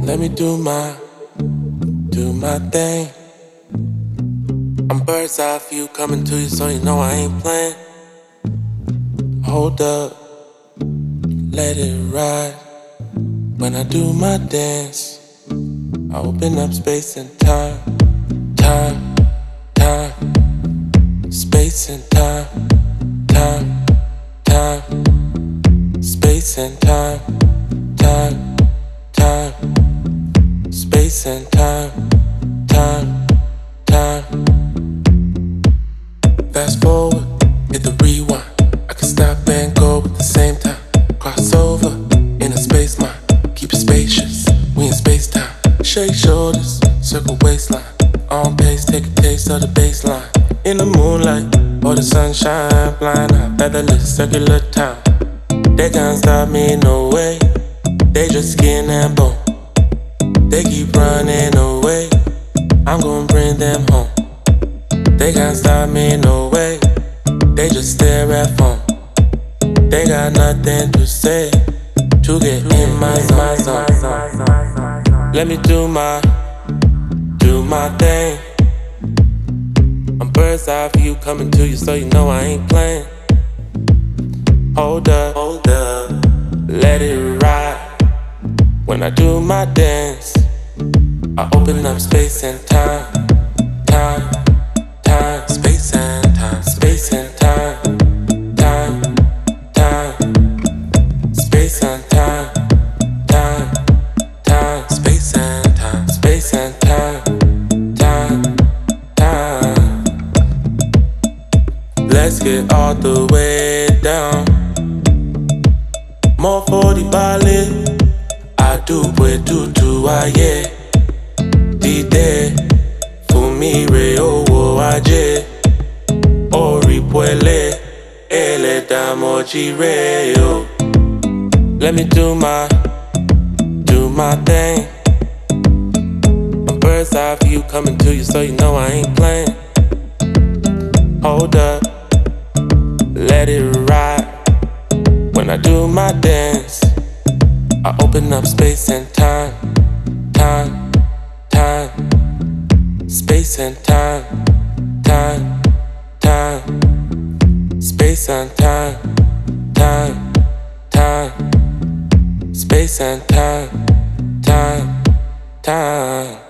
Let me do my thing. I'm bird's eye view coming to you, so you know I ain't playing. Hold up, let it ride. When I do my dance, I open up space and time, time, time, space and time, time, time, space and time, time, time, space and time, time, time. Fast forward, hit the rewind. I can stop and go at the same time. Crossover in a space mind. Keep it spacious, we in space time. Shake shoulders, circle waistline. On pace, take a taste of the baseline. In the moonlight or the sunshine, blind eye, featherless, circular time. They can't stop me, no way. They just skin and bone. They keep running away. I'm gonna bring them home. They can't stop me, no way. They just stare at phone. They got nothing to say to get in my zone. Let me do my thing. I'm bird's eye view coming to you, so you know I ain't playing. Hold up, let it ride. When I do my dance, I open up space and time, time, time, space and time, space and time, time, time, space and time, time, time, space and time, space and time, time, time. Let's get all the way down. More 40 bali. I do pwe tutu aye. Dide fumire owo aje. Ori pwele ele damoji reo. Let me do my thing. I'm bird's eye view coming to you, so you know I ain't playing. Hold up, let it ride. When I do my dance, I open up space and time, time, time, space and time, time, time, space and time, time, time, space and time, time, time.